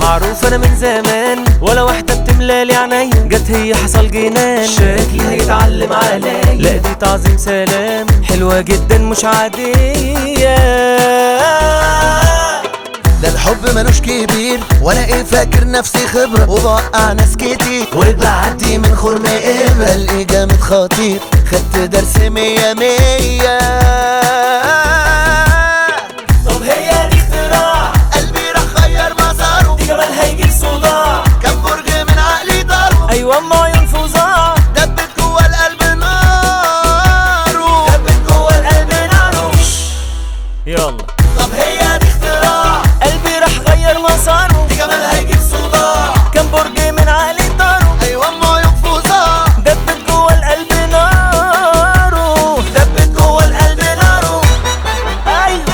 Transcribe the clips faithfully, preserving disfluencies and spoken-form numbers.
معروف انا من زمان، ولا واحدة بتملالي عينيا، جت هي حصل جنان، شكلي هيتعلم عليا، لا دي تعظيم سلام، حلوة جدا مش عادية. ده الحب ملوش كبير، وانا ايه فاكر نفسي خبرة، وبوقع ناس كتير وبعدي من خرم ابرة، الاقي جامد خطير، خدت درس مية مية. طب هي دي اختراع، قلبي راح غير مساره، دي جمال هيجيب صداع، كم برج من عقلي ضربه، ايوه اما عيون فظاع، دبت جوه القلب ناره، دبت جوه القلب ناره. يلا طب هي دي اختراع، قلبي راح غير مساره، دي جمال هيجيب صداع، كم برج من عقلي طاره، ايوه اما ينفذها، دبت جوه القلب ناره، دبت جوه القلب ناره. ايوه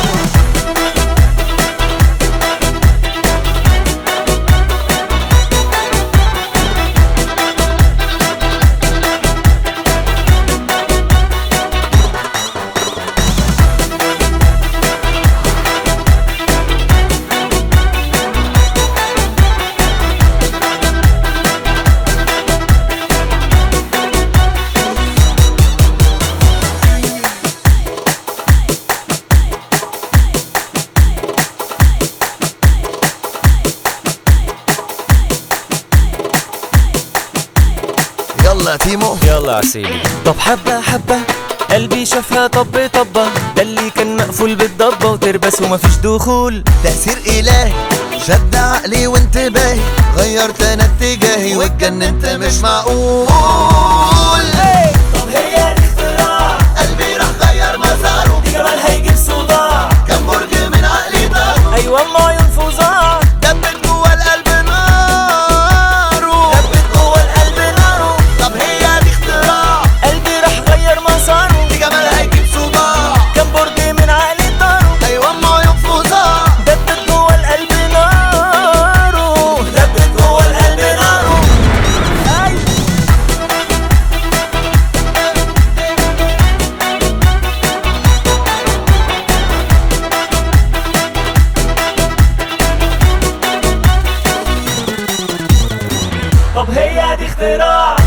يلا تيمو يلا عسيلي. طب حبة حبة قلبي شافها طب طبة، ده اللي كان مقفول بالضبة وتربس ومفيش دخول، تأثير إلهي شد عقلي وانتباهي، غيرت انا اتجاهي واتجننت مش معقول. طب هي دي اختراع، قلبي راح غير مساره، دي جمال هيجيب صداع، كم برج من عقلي ضربه، ايوه اما عيون فظاع، دبت جوه القلب ناره، دبت جوه القلب ناره. طب هي دي اختراع، قلبي راح غير مساره، دي جمال هيجيب صداع، كم برج من عقلي طاره، ايوه اما ينفذها، دبت جوه القلب ناره، دبت جوه القلب ناره. ايوه طب هي دي اختراع،